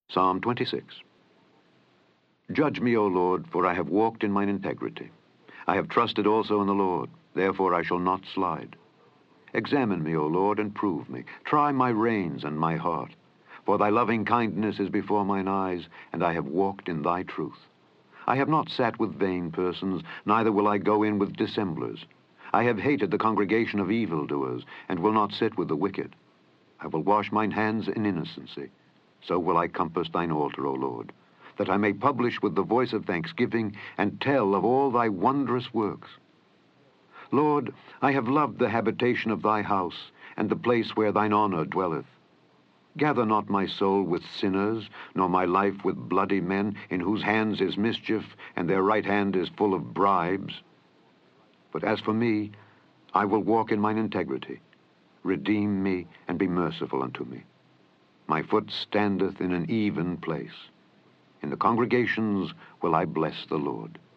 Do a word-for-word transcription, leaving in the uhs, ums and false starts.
Psalm twenty-six. Judge me, O Lord, for I have walked in mine integrity. I have trusted also in the Lord, therefore I shall not slide. Examine me, O Lord, and prove me. Try my reins and my heart. For thy loving kindness is before mine eyes, and I have walked in thy truth. I have not sat with vain persons, neither will I go in with dissemblers. I have hated the congregation of evildoers, and will not sit with the wicked. I will wash mine hands in innocency. So will I compass thine altar, O Lord, that I may publish with the voice of thanksgiving, and tell of all thy wondrous works. Lord, I have loved the habitation of thy house, and the place where thine honor dwelleth. Gather not my soul with sinners, nor my life with bloody men, in whose hands is mischief, and their right hand is full of bribes. But as for me, I will walk in mine integrity. Redeem me, and be merciful unto me. My foot standeth in an even place. In the congregations will I bless the Lord.